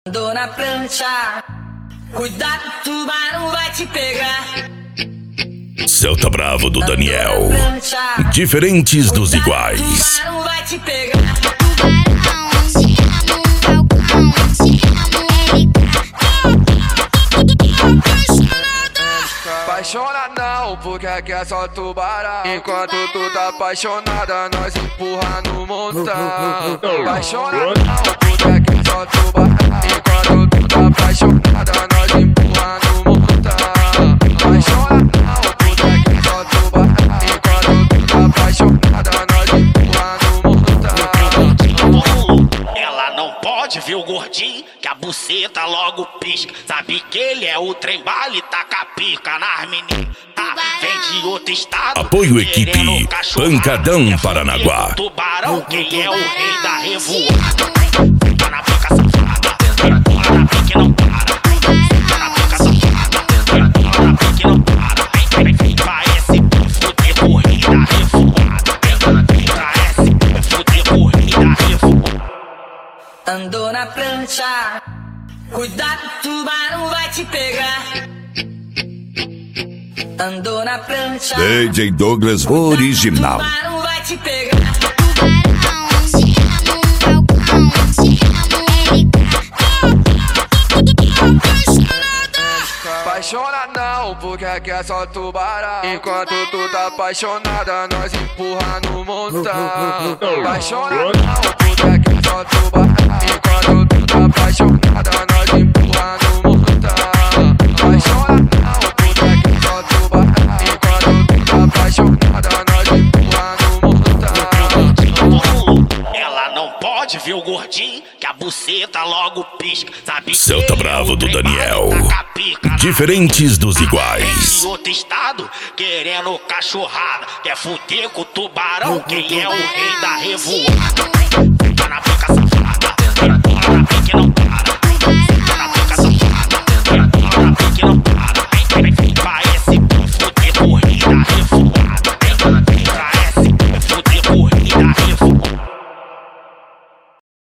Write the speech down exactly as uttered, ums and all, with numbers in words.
Andou na prancha, cuidado, o tubarão vai te pegar. Celta Bravo do Daniel, diferentes dos iguais. O tubarão vai te pegar. Apaixona não, porque aqui é só tubarão. Enquanto tu tá apaixonada, nós empurra no montão. Apaixona não, porque aqui é só tubarão. Enquanto tu tá apaixonada, nós empurra no montão. Apaixona não, porque aqui é só tubarão. Enquanto tu tá apaixonada, nós empurra no montão. Ela não pode ver o gordinho, que a buceta logo pisca. Sabe que ele é o trem bala e taca pica nas meninas. Tá? Vem de outro estado. Apoio equipe Pancadão Paranaguá. Tubarão, quem é o rei da revoada? Tá na pica safada, tá na pique não para. Tá na pica safada, tá na pique não para. Vem, vem, vai esse fuder corrida revoada. Vai esse fuder corrida revoada. Andou na prancha, cuidado, o tubarão vai te pegar. Andou na prancha, D J Douglas original. o tubarão vai te pegar. Apaixona não, porque aqui é só tubarão. Enquanto tu tá apaixonada, nós empurra no montão. Apaixona não, porque aqui é só tubarão. Enquanto tu tá apaixonada, nós empurra no montão. Apaixona não, porque aqui é só tubarão. Enquanto tu tá apaixonada, nós empurra no montão. Ela não pode ver o gordinho, que a buceta logo pisca. Sabe Celta que Bravo ele é o do trem bala e Daniel, taca pica nas diferentes dos Em iguais. outro estado, querendo cachorrada. Quer fuder com o tubarão, quem é o rei da revoada?